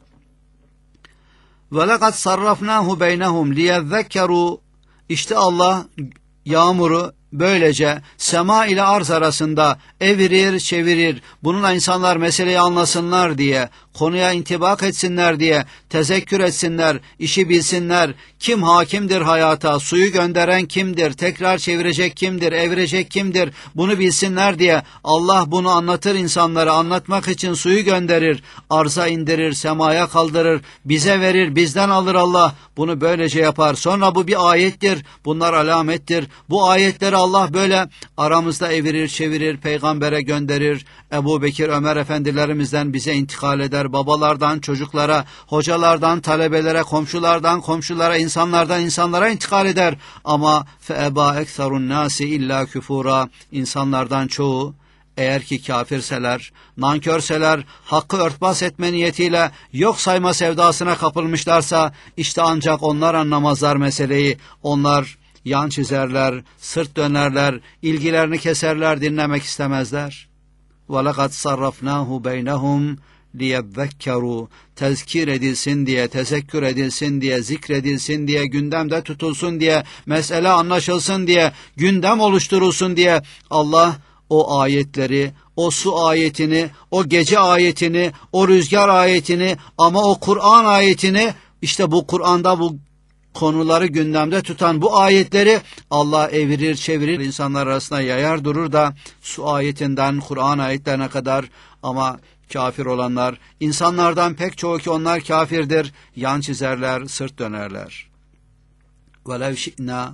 وَلَقَدْ صَرَّفْنَاهُ بَيْنَهُمْ لِيَذَّكَّرُوا. İşte Allah yağmuru böylece sema ile arz arasında evirir çevirir, bununla insanlar meseleyi anlasınlar diye, konuya intibak etsinler diye, tezekkür etsinler, işi bilsinler, kim hakimdir hayata, suyu gönderen kimdir, tekrar çevirecek kimdir, evirecek kimdir, bunu bilsinler diye Allah bunu anlatır insanlara, anlatmak için suyu gönderir, arza indirir, semaya kaldırır, bize verir, bizden alır Allah, bunu böylece yapar. Sonra bu bir ayettir, bunlar alamettir. Bu ayetleri Allah böyle aramızda evirir çevirir, peygambere gönderir, Ebu Bekir, Ömer efendilerimizden bize intikal eder, babalardan çocuklara, hocalardan talebelere, komşulardan komşulara, insanlardan insanlara intikal eder. Ama feeba ekserun nasi illa küfura, insanlardan çoğu eğer ki kafirseler, nankörseler, hakkı örtbas etme niyetiyle yok sayma sevdasına kapılmışlarsa, işte ancak onlar anlamazlar meseleyi. Onlar yan çizerler, sırt dönerler, ilgilerini keserler, dinlemek istemezler. وَلَقَدْ صَرَّفْنَاهُ بَيْنَهُمْ لِيَذَّكَّرُوا tezkir edilsin diye, tezekkür edilsin diye, zikredilsin diye, gündemde tutulsun diye, mesele anlaşılsın diye, gündem oluşturulsun diye Allah o ayetleri, o su ayetini, o gece ayetini, o rüzgar ayetini ama o Kur'an ayetini, işte bu Kur'an'da bu konuları gündemde tutan bu ayetleri Allah evirir çevirir insanlar arasında yayar durur da su ayetinden Kur'an ayetlerine kadar ama kafir olanlar, insanlardan pek çoğu ki onlar kafirdir, yan çizerler, sırt dönerler. وَلَوْ شِئْنَا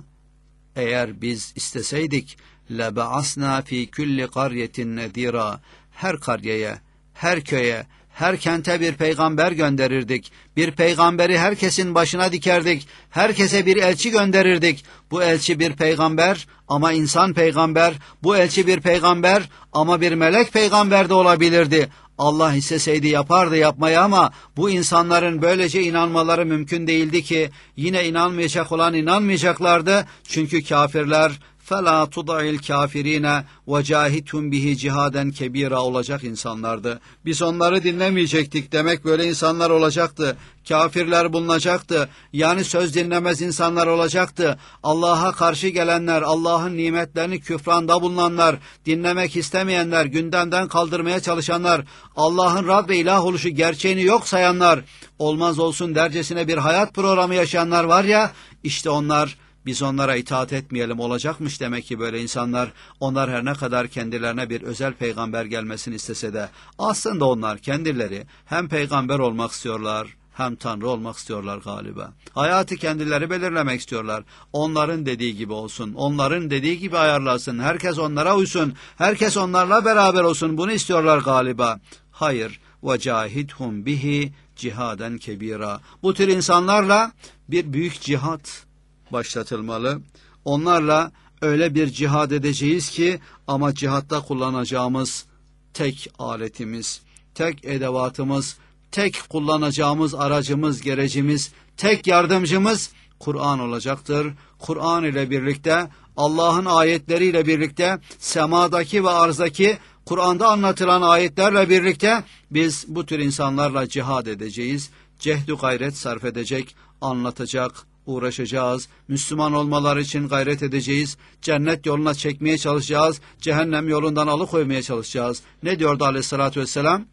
eğer biz isteseydik لَبَعَسْنَا ف۪ي كُلِّ قَرْيَةٍ نَذ۪يرًا her karyeye, her köye, her kente bir peygamber gönderirdik. Bir peygamberi herkesin başına dikerdik. Herkese bir elçi gönderirdik. Bu elçi bir peygamber ama insan peygamber. Bu elçi bir peygamber ama bir melek peygamber de olabilirdi. Allah isteseydi yapardı yapmayı ama bu insanların böylece inanmaları mümkün değildi ki yine inanmayacak olan inanmayacaklardı. Çünkü kafirler فَلَا تُضَعِ الْكَافِر۪ينَ وَجَاهِدْهُمْ بِهِ cihaden kebira olacak insanlardı. Biz onları dinlemeyecektik demek böyle insanlar olacaktı. Kafirler bulunacaktı. Yani söz dinlemez insanlar olacaktı. Allah'a karşı gelenler, Allah'ın nimetlerini küfranda bulunanlar, dinlemek istemeyenler, gündemden kaldırmaya çalışanlar, Allah'ın Rab ve ilah oluşu gerçeğini yok sayanlar, olmaz olsun dercesine bir hayat programı yaşayanlar var ya, işte onlar. Biz onlara itaat etmeyelim olacakmış demek ki böyle insanlar. Onlar her ne kadar kendilerine bir özel peygamber gelmesini istese de aslında onlar kendileri hem peygamber olmak istiyorlar hem Tanrı olmak istiyorlar galiba. Hayatı kendileri belirlemek istiyorlar. Onların dediği gibi olsun, onların dediği gibi ayarlasın, herkes onlara uysun, herkes onlarla beraber olsun, bunu istiyorlar galiba. Hayır, وَجَاهِدْهُمْ bihi cihaden kebira. Bu tür insanlarla bir büyük cihat başlatılmalı. Onlarla öyle bir cihad edeceğiz ki ama cihatta kullanacağımız tek aletimiz, tek edevatımız, tek kullanacağımız aracımız, gerecimiz, tek yardımcımız Kur'an olacaktır. Kur'an ile birlikte, Allah'ın ayetleriyle birlikte, semadaki ve arzdaki Kur'an'da anlatılan ayetlerle birlikte biz bu tür insanlarla cihad edeceğiz. Cehdü gayret sarf edecek, anlatacak, uğraşacağız. Müslüman olmaları için gayret edeceğiz. Cennet yoluna çekmeye çalışacağız. Cehennem yolundan alıkoymaya çalışacağız. Ne diyordu aleyhissalatü vesselam?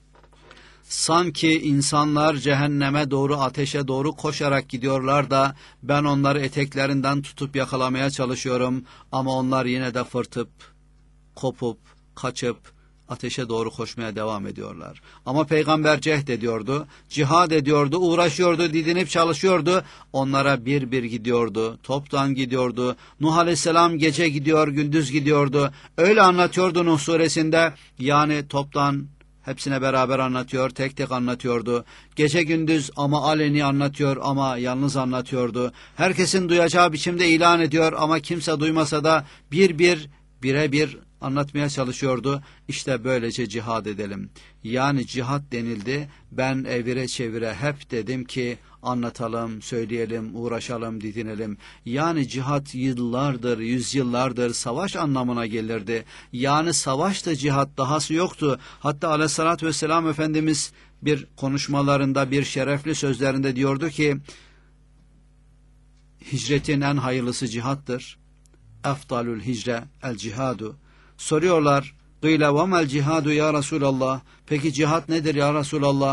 Sanki insanlar cehenneme doğru, ateşe doğru koşarak gidiyorlar da ben onları eteklerinden tutup yakalamaya çalışıyorum. Ama onlar yine de fırtıp, kopup, kaçıp ateşe doğru koşmaya devam ediyorlar. Ama peygamber cehd ediyordu, cihad ediyordu, uğraşıyordu, didinip çalışıyordu. Onlara bir bir gidiyordu, toptan gidiyordu. Nuh Aleyhisselam gece gidiyor, gündüz gidiyordu. Öyle anlatıyordu Nuh suresinde. Yani toptan hepsine beraber anlatıyor, tek tek anlatıyordu. Gece gündüz ama aleni anlatıyor ama yalnız anlatıyordu. Herkesin duyacağı biçimde ilan ediyor ama kimse duymasa da bir bir, birebir anlatmaya çalışıyordu. İşte böylece cihad edelim. Yani cihad denildi. Ben evire çevire hep dedim ki anlatalım, söyleyelim, uğraşalım, didinelim. Yani cihad yıllardır, yüzyıllardır savaş anlamına gelirdi. Yani savaşta cihad dahası yoktu. Hatta aleyhissalatü vesselam Efendimiz bir konuşmalarında, bir şerefli sözlerinde diyordu ki hicretin en hayırlısı cihattır. Efdalül hicre el cihadu. Soruyorlar, "Gıyle ve mel cihadu ya Resulallah?" Peki cihat nedir ya Resulallah?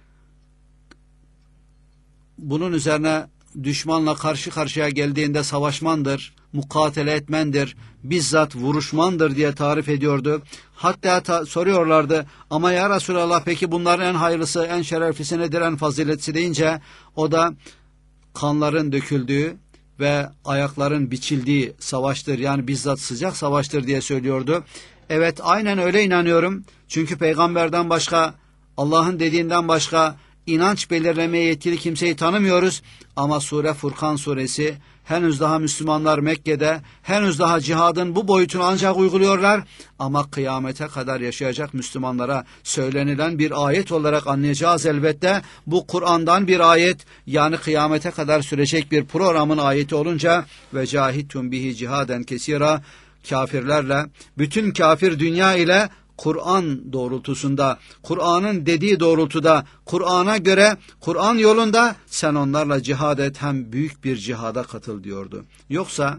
Bunun üzerine düşmanla karşı karşıya geldiğinde savaşmandır, mukatele etmendir, bizzat vuruşmandır diye tarif ediyordu. Hatta ta soruyorlardı, ama ya Resulallah peki bunların en hayırlısı, en şereflisi nedir, en faziletlisi deyince o da kanların döküldüğü ve ayakların biçildiği savaştır, yani bizzat sıcak savaştır diye söylüyordu. Evet, aynen öyle inanıyorum. Çünkü peygamberden başka, Allah'ın dediğinden başka inanç belirlemeye yetkili kimseyi tanımıyoruz. Ama Sure Furkan suresi, henüz daha Müslümanlar Mekke'de, henüz daha cihadın bu boyutunu ancak uyguluyorlar. Ama kıyamete kadar yaşayacak Müslümanlara söylenilen bir ayet olarak anlayacağız elbette. Bu Kur'an'dan bir ayet, yani kıyamete kadar sürecek bir programın ayeti olunca ve cahittum bihi cihaden kesira, kafirlerle, bütün kafir dünya ile Kur'an doğrultusunda, Kur'an'ın dediği doğrultuda, Kur'an'a göre, Kur'an yolunda sen onlarla cihad et, hem büyük bir cihada katıl diyordu. Yoksa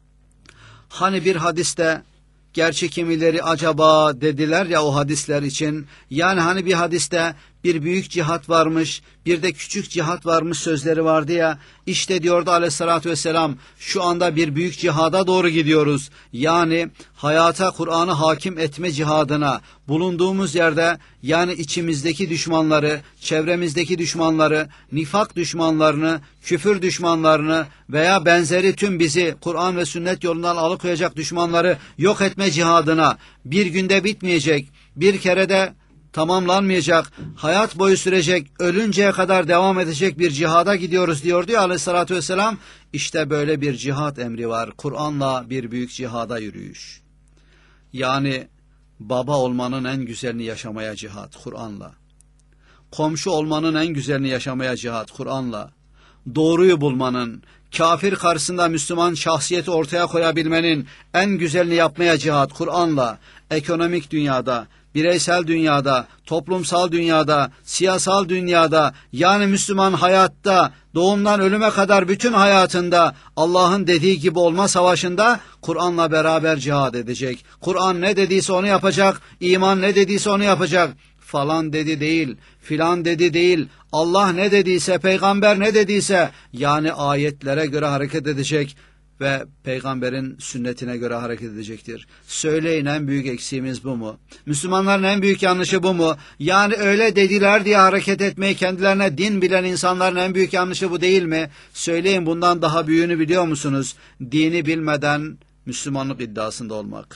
hani bir hadiste, gerçi kimileri acaba dediler ya o hadisler için, yani hani bir hadiste bir büyük cihat varmış, bir de küçük cihat varmış sözleri vardı ya, işte diyordu aleyhissalatü vesselam, şu anda bir büyük cihada doğru gidiyoruz. Yani hayata Kur'an'ı hakim etme cihadına, bulunduğumuz yerde, yani içimizdeki düşmanları, çevremizdeki düşmanları, nifak düşmanlarını, küfür düşmanlarını veya benzeri tüm bizi Kur'an ve sünnet yolundan alıkoyacak düşmanları yok etme cihadına, bir günde bitmeyecek, bir kerede tamamlanmayacak, hayat boyu sürecek, ölünceye kadar devam edecek bir cihada gidiyoruz diyordu ya aleyhissalatü vesselam. İşte böyle bir cihat emri var. Kur'an'la bir büyük cihada yürüyüş. Yani baba olmanın en güzelini yaşamaya cihat Kur'an'la. Komşu olmanın en güzelini yaşamaya cihat Kur'an'la. Doğruyu bulmanın, kafir karşısında Müslüman şahsiyeti ortaya koyabilmenin en güzelini yapmaya cihat Kur'an'la. Ekonomik dünyada, bireysel dünyada, toplumsal dünyada, siyasal dünyada, yani Müslüman hayatta, doğumdan ölüme kadar bütün hayatında Allah'ın dediği gibi olma savaşında Kur'an'la beraber cihad edecek. Kur'an ne dediyse onu yapacak, iman ne dediyse onu yapacak. Falan dedi değil, filan dedi değil, Allah ne dediyse, peygamber ne dediyse, yani ayetlere göre hareket edecek ve peygamberin sünnetine göre hareket edecektir. Söyleyin, en büyük eksiğimiz bu mu? Müslümanların en büyük yanlışı bu mu? Yani öyle dediler diye hareket etmeyi kendilerine din bilen insanların en büyük yanlışı bu değil mi? Söyleyin, bundan daha büyüğünü biliyor musunuz? Dini bilmeden Müslümanlık iddiasında olmak.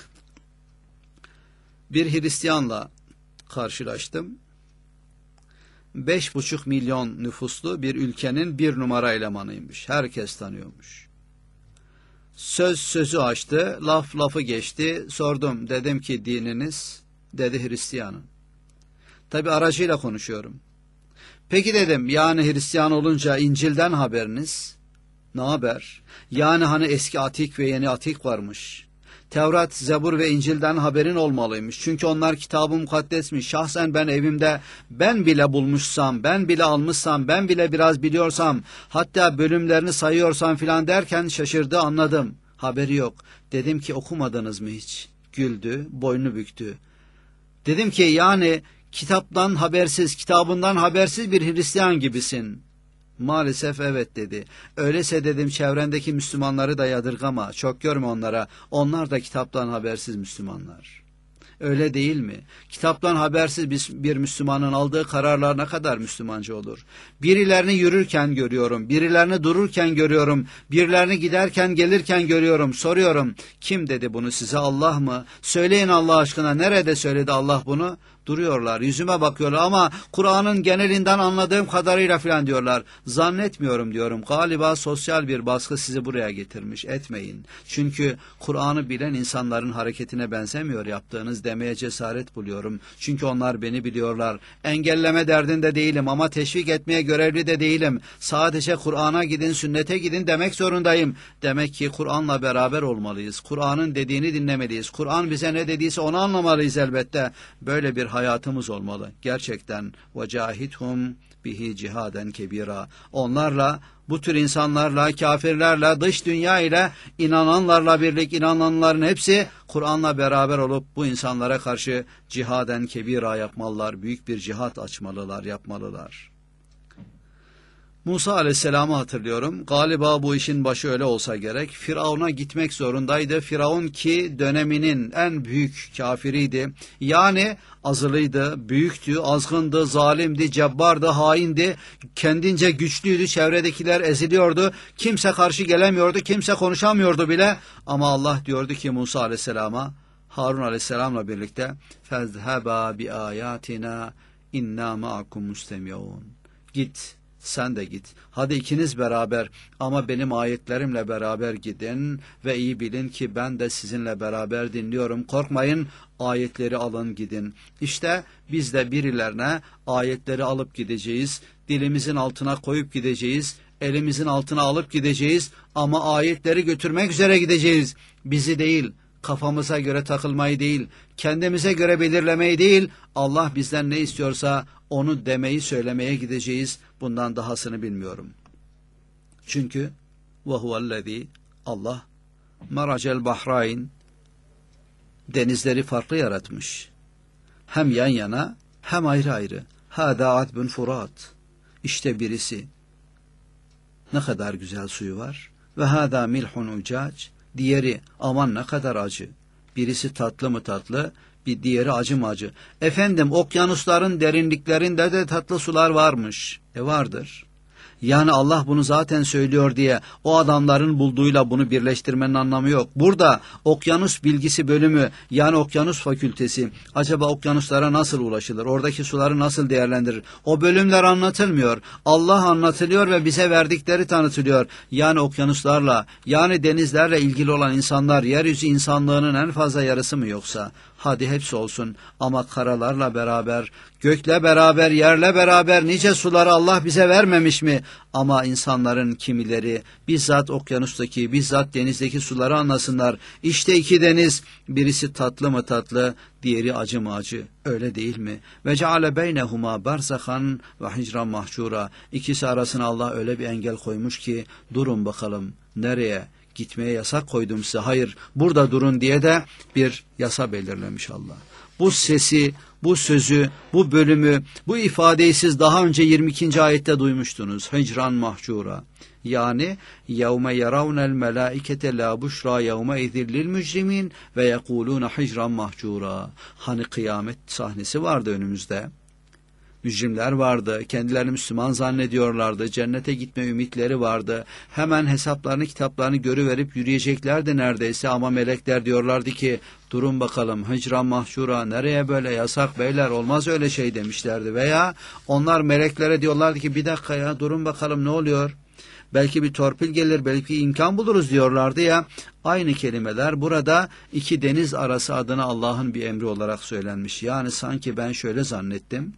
Bir Hristiyanla karşılaştım. Beş buçuk milyon nüfuslu bir ülkenin bir numara elemanıymış. Herkes tanıyormuş. Söz sözü açtı, laf lafı geçti. Sordum, dedim ki dininiz? Dedi Hristiyanım. Tabi aracıyla konuşuyorum. Peki dedim, yani Hristiyan olunca İncil'den haberiniz? Ne haber? Yani hani eski Atik ve yeni Atik varmış. Tevrat, Zebur ve İncil'den haberin olmalıymış. Çünkü onlar kitab-ı mukaddesmiş. Şahsen ben evimde, ben bile bulmuşsam, ben bile almışsam, ben bile biraz biliyorsam, hatta bölümlerini sayıyorsam filan derken şaşırdı, anladım. Haberi yok. Dedim ki okumadınız mı hiç? Güldü, boynunu büktü. Dedim ki yani kitaptan habersiz, kitabından habersiz bir Hristiyan gibisin. Maalesef evet dedi. Öyleyse dedim çevrendeki Müslümanları da yadırgama, çok görme onlara. Onlar da kitaptan habersiz Müslümanlar. Öyle değil mi? Kitaptan habersiz bir Müslümanın aldığı kararlar ne kadar Müslümanca olur? Birilerini yürürken görüyorum, birilerini dururken görüyorum, birilerini giderken gelirken görüyorum. Soruyorum, kim dedi bunu size, Allah mı? Söyleyin Allah aşkına, nerede söyledi Allah bunu? Duruyorlar, yüzüme bakıyorlar ama Kur'an'ın genelinden anladığım kadarıyla filan diyorlar. Zannetmiyorum diyorum. Galiba sosyal bir baskı sizi buraya getirmiş. Etmeyin. Çünkü Kur'an'ı bilen insanların hareketine benzemiyor yaptığınız demeye cesaret buluyorum. Çünkü onlar beni biliyorlar. Engelleme derdinde değilim ama teşvik etmeye görevli de değilim. Sadece Kur'an'a gidin, sünnete gidin demek zorundayım. Demek ki Kur'an'la beraber olmalıyız. Kur'an'ın dediğini dinlemeliyiz. Kur'an bize ne dediyse onu anlamalıyız elbette. Böyle bir hayatımız olmalı. Gerçekten وَجَاهِدْهُمْ bihi cihaden kebira. Onlarla, bu tür insanlarla, kafirlerle, dış dünya ile inananlarla birlik, inananların hepsi Kur'an'la beraber olup bu insanlara karşı cihaden kebira yapmalılar. Büyük bir cihat açmalılar, yapmalılar. Musa Aleyhisselam'ı hatırlıyorum. Galiba bu işin başı öyle olsa gerek. Firavun'a gitmek zorundaydı. Firavun ki döneminin en büyük kafiriydi. Yani azılıydı, büyüktü, azgındı, zalimdi, cebbardı, haindi. Kendince güçlüydü, çevredekiler eziliyordu. Kimse karşı gelemiyordu, kimse konuşamıyordu bile. Ama Allah diyordu ki Musa Aleyhisselam'a, Harun Aleyhisselam'la birlikte فَذْهَبَا بِآيَاتِنَا اِنَّا مَعَكُمْ مُسْتَمِعُونَ. Git, sen de git. Hadi ikiniz beraber ama benim ayetlerimle beraber gidin ve iyi bilin ki ben de sizinle beraber dinliyorum. Korkmayın, ayetleri alın gidin. İşte biz de birilerine ayetleri alıp gideceğiz. Dilimizin altına koyup gideceğiz. Elimizin altına alıp gideceğiz ama ayetleri götürmek üzere gideceğiz. Bizi değil, kafamıza göre takılmayı değil, kendimize göre belirlemeyi değil, Allah bizden ne istiyorsa onu demeyi, söylemeye gideceğiz. Bundan dahasını bilmiyorum. Çünkü وَهُوَ Allah maracel bahrayn, denizleri farklı yaratmış. Hem yan yana hem ayrı ayrı. Hâdâ adbun furat. İşte birisi ne kadar güzel suyu var. Ve hâdâ milhun ucac. Diğeri aman ne kadar acı. Birisi tatlı mı tatlı, bir diğeri acı mı acı. Efendim okyanusların derinliklerinde de tatlı sular varmış. E vardır. Yani Allah bunu zaten söylüyor diye o adamların bulduğuyla bunu birleştirmenin anlamı yok. Burada okyanus bilgisi bölümü, yani okyanus fakültesi, acaba okyanuslara nasıl ulaşılır? Oradaki suları nasıl değerlendirir? O bölümler anlatılmıyor. Allah anlatılıyor ve bize verdikleri tanıtılıyor. Yani okyanuslarla, yani denizlerle ilgili olan insanlar yeryüzü insanlığının en fazla yarısı mı yoksa? Hadi hepsi olsun ama karalarla beraber, gökle beraber, yerle beraber nice suları Allah bize vermemiş mi? Ama insanların kimileri bizzat okyanustaki, bizzat denizdeki suları anlasınlar. İşte iki deniz, birisi tatlı mı tatlı, diğeri acı mı acı. Öyle değil mi? Ve ceale beynehuma barzahan ve hicran mahcura. İkisi arasına Allah öyle bir engel koymuş ki durun bakalım nereye? Gitmeye yasak koydum size. Hayır, burada durun diye de bir yasa belirlemiş Allah. Bu sesi, bu sözü, bu bölümü, bu ifadeyi siz daha önce yirmi ikinci ayette duymuştunuz. Hicran mahcura. Yani yevme yaravnel melaikete la buşra yevme izillil mücrimin ve yekuluna hicran mahcura. Hani kıyamet sahnesi vardı önümüzde. Mücrimler vardı, kendilerini Müslüman zannediyorlardı, cennete gitme ümitleri vardı. Hemen hesaplarını, kitaplarını görüverip yürüyeceklerdi neredeyse ama melekler diyorlardı ki, durun bakalım hicran mahşura, nereye böyle yasak beyler, olmaz öyle şey demişlerdi. Veya onlar meleklere diyorlardı ki, bir dakika ya durun bakalım ne oluyor? Belki bir torpil gelir, belki imkan buluruz diyorlardı ya. Aynı kelimeler burada iki deniz arası adına Allah'ın bir emri olarak söylenmiş. Yani sanki ben şöyle zannettim.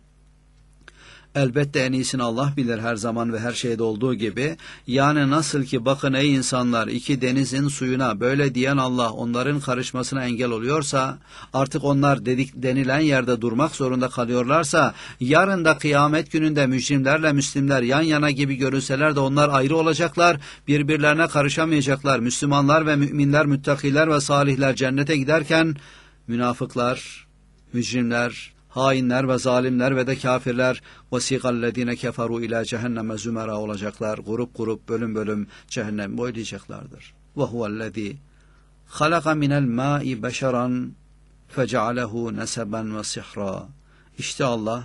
Elbette en iyisini Allah bilir her zaman ve her şeyde olduğu gibi. Yani nasıl ki bakın ey insanlar, iki denizin suyuna böyle diyen Allah onların karışmasına engel oluyorsa, artık onlar dedik denilen yerde durmak zorunda kalıyorlarsa, yarın da kıyamet gününde mücrimlerle Müslimler yan yana gibi görülseler de onlar ayrı olacaklar, birbirlerine karışamayacaklar. Müslümanlar ve müminler, müttakiler ve salihler cennete giderken münafıklar, mücrimler, hainler ve zalimler ve de kafirler وَسِيقَ keferu ila cehenneme zümera olacaklar. Grup grup, bölüm bölüm cehennem boylayacaklardır. وَهُوَ الَّذ۪ي خَلَقَ مِنَ الْمَاءِ بَشَرًا فَجَعَلَهُ نَسَبًا وَسِحْرًا. İşte Allah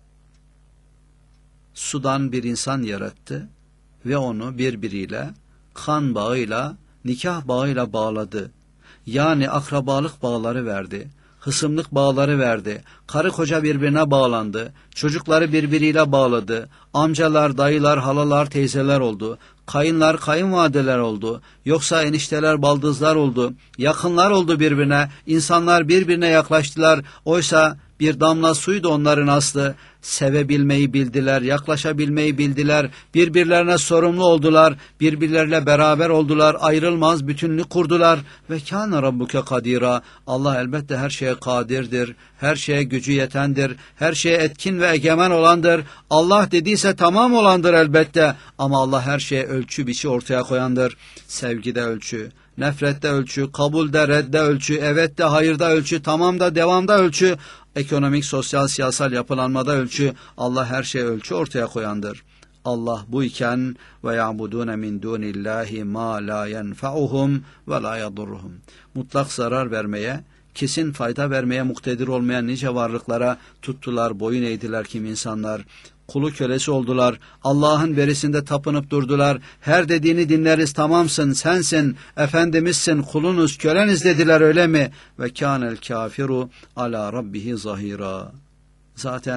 sudan bir insan yarattı ve onu birbiriyle kan bağıyla, nikah bağıyla bağladı. Yani akrabalık bağları verdi. Hısımlık bağları verdi. Karı koca birbirine bağlandı. Çocukları birbiriyle bağladı. Amcalar, dayılar, halalar, teyzeler oldu. Kayınlar, kayınvalideler oldu. Yoksa enişteler, baldızlar oldu. Yakınlar oldu birbirine. İnsanlar birbirine yaklaştılar. Oysa bir damla suydu onların aslı. Sevebilmeyi bildiler, yaklaşabilmeyi bildiler, birbirlerine sorumlu oldular, birbirleriyle beraber oldular, ayrılmaz bütünlük kurdular. Ve kâne rabbuke kadîrâ. Allah elbette her şeye kadirdir, her şeye gücü yetendir, her şeye etkin ve egemen olandır. Allah dediyse tamam olandır elbette, ama Allah her şeye ölçü biçi ortaya koyandır. Sevgide ölçü, nefrette ölçü, kabulde, redde ölçü, evette, hayırda ölçü, tamamda, devamda ölçü, ekonomik, sosyal, siyasal yapılanmada ölçü. Allah her şeye ölçü ortaya koyandır. Allah bu iken ve ya'budun min dunillahi ma la yenfa'uhum ve la yadurruhum. Mutlak zarar vermeye, kesin fayda vermeye muktedir olmayan nice varlıklara tuttular, boyun eğdiler kim insanlar. Kulu kölesi oldular. Allah'ın verisinde tapınıp durdular. Her dediğini dinleriz, tamamsın, sensin, efendimizsin, kulunuz, köleniz dediler, öyle mi? Ve kânel kâfiru ala rabbihi zahira. Zaten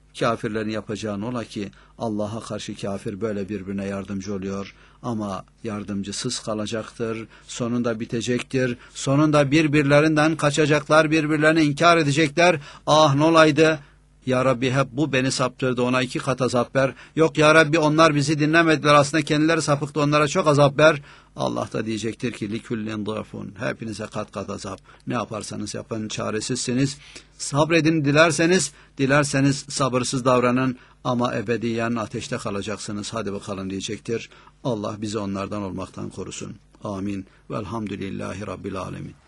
Kafirlerin yapacağı ola ki Allah'a karşı kafir böyle birbirine yardımcı oluyor ama yardımcısız kalacaktır, sonunda bitecektir, sonunda birbirlerinden kaçacaklar, birbirlerini inkar edecekler. Ah ne olaydı, Ya Rabbi hep bu beni saptırdı, ona iki kat azap ver. Yok Ya Rabbi onlar bizi dinlemediler, aslında kendileri sapıktı, onlara çok azap ver. Allah da diyecektir ki likullin dâfun, hepinize kat kat azap. Ne yaparsanız yapın çaresizsiniz. Sabredin dilerseniz, dilerseniz sabırsız davranın ama ebediyen ateşte kalacaksınız. Hadi bakalım diyecektir. Allah bizi onlardan olmaktan korusun. Amin. Velhamdülillahi Rabbil alemin.